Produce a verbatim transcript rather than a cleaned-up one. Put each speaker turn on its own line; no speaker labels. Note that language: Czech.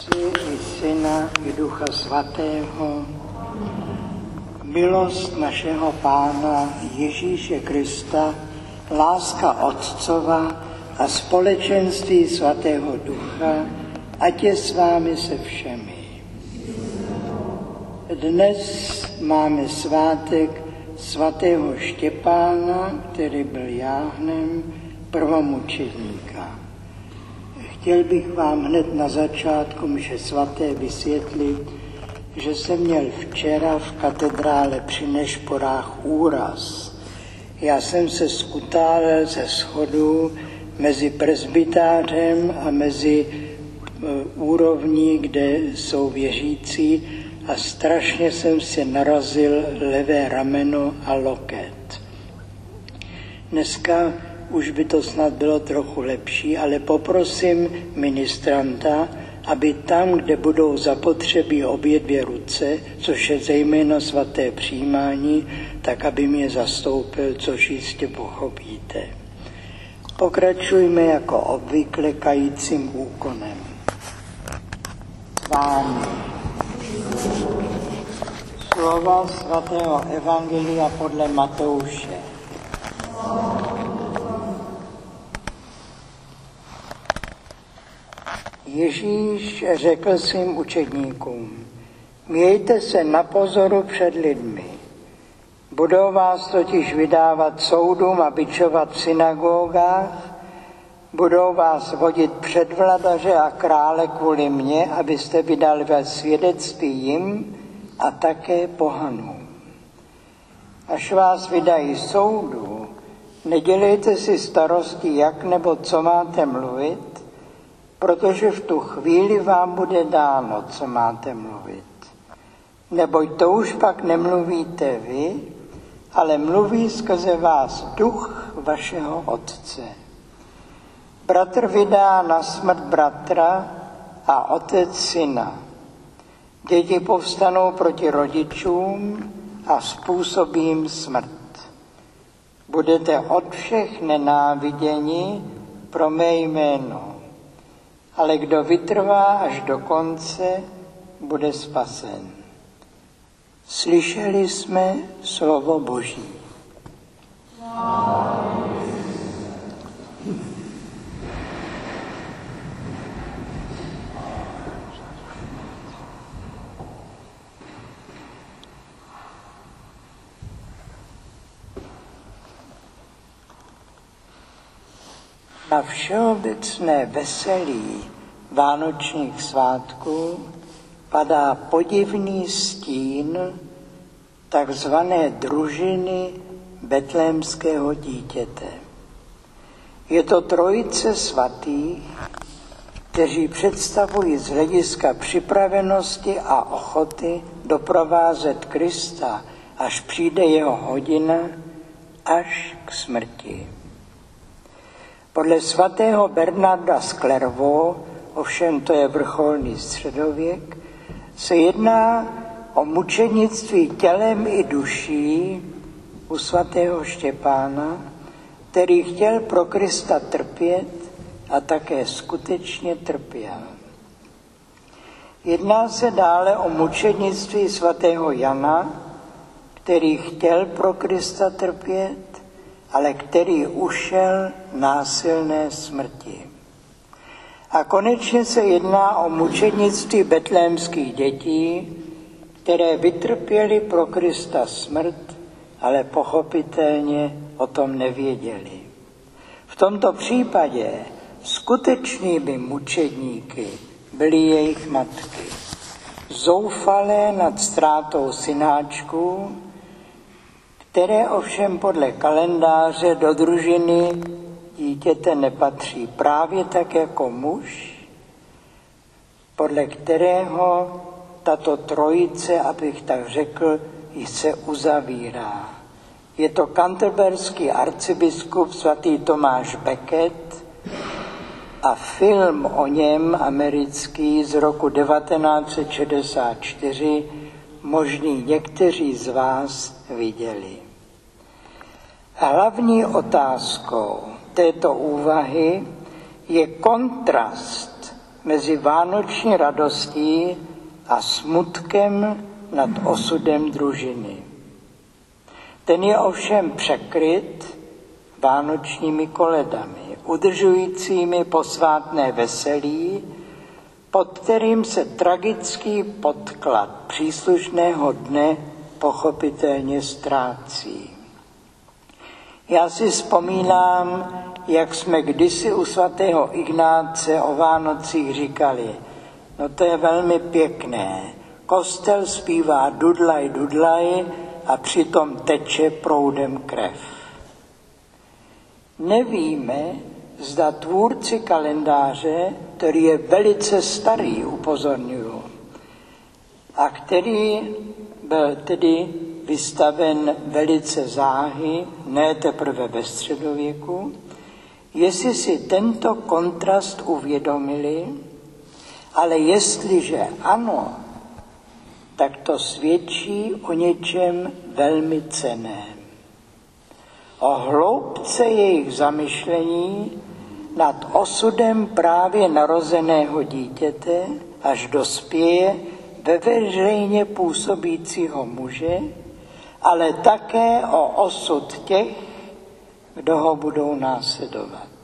Otce i Syna i Ducha Svatého, milost našeho Pána Ježíše Krista, láska Otcova a společenství Svatého Ducha, ať je s vámi se všemi. Dnes máme svátek svatého Štěpána, který byl jáhnem prvomučedníka. Chtěl bych vám hned na začátku mše svaté vysvětlit, že jsem měl včera v katedrále při Nešporách úraz. Já jsem se skutálel ze schodů mezi presbytářem a mezi úrovní, kde jsou věřící, a strašně jsem si narazil levé rameno a loket. Dneska už by to snad bylo trochu lepší, ale poprosím ministranta, aby tam, kde budou zapotřebí obě dvě ruce, což je zejména svaté přijímání, tak aby mě zastoupil, což jistě pochopíte. Pokračujme jako obvykle kajícím úkonem. Vámi. Slova svatého evangelia podle Matouše. Ježíš řekl svým učedníkům: mějte se na pozoru před lidmi. Budou vás totiž vydávat soudům a bičovat v synagogách, budou vás vodit před vladaře a krále kvůli mně, abyste vydali ve svědectví jim a také pohanům. Až vás vydají soudu, nedělejte si starosti, jak nebo co máte mluvit, protože v tu chvíli vám bude dáno, co máte mluvit. Neboť to už pak nemluvíte vy, ale mluví skrze vás duch vašeho Otce. Bratr vydá na smrt bratra a otec syna. Děti povstanou proti rodičům a způsobí jim smrt. Budete od všech nenáviděni pro mé jméno. Ale kdo vytrvá až do konce, bude spasen. Slyšeli jsme slovo Boží. Na všeobecné veselí vánočních svátků padá podivný stín takzvané družiny betlémského dítěte. Je to trojice svatých, kteří představují z hlediska připravenosti a ochoty doprovázet Krista, až přijde jeho hodina, až k smrti. Podle svatého Bernarda z Clairvaux, ovšem to je vrcholný středověk, se jedná o mučenictví tělem i duší u svatého Štěpána, který chtěl pro Krista trpět a také skutečně trpěl. Jedná se dále o mučenictví svatého Jana, který chtěl pro Krista trpět, ale který ušel násilné smrti. A konečně se jedná o mučednictví betlémských dětí, které vytrpěly pro Krista smrt, ale pochopitelně o tom nevěděli. V tomto případě skutečnými mučedníky byly jejich matky. Zoufalé nad ztrátou synáčků, které ovšem podle kalendáře do družiny dítěte nepatří, právě tak jako muž, podle kterého tato trojice, abych tak řekl, se uzavírá. Je to canterberský arcibiskup svatý Tomáš Becket a film o něm americký z roku devatenáct set šedesát čtyři možný někteří z vás viděli. Hlavní otázkou této úvahy je kontrast mezi vánoční radostí a smutkem nad osudem družiny. Ten je ovšem překryt vánočními koledami, udržujícími posvátné veselí, pod kterým se tragický podklad příslušného dne pochopitelně ztrácí. Já si vzpomínám, jak jsme kdysi u svatého Ignáce o Vánocích říkali, no to je velmi pěkné, kostel zpívá dudlaj, dudlaj a přitom teče proudem krev. Nevíme, zda tvůrci kalendáře, který je velice starý, upozorňuji, a který byl tedy vystaven velice záhy, ne teprve ve středověku, jestli si tento kontrast uvědomili, ale jestliže ano, tak to svědčí o něčem velmi cenném. O hloubce jejich zamyšlení nad osudem právě narozeného dítěte, až dospěje ve veřejně působícího muže, ale také o osud těch, kdo ho budou následovat.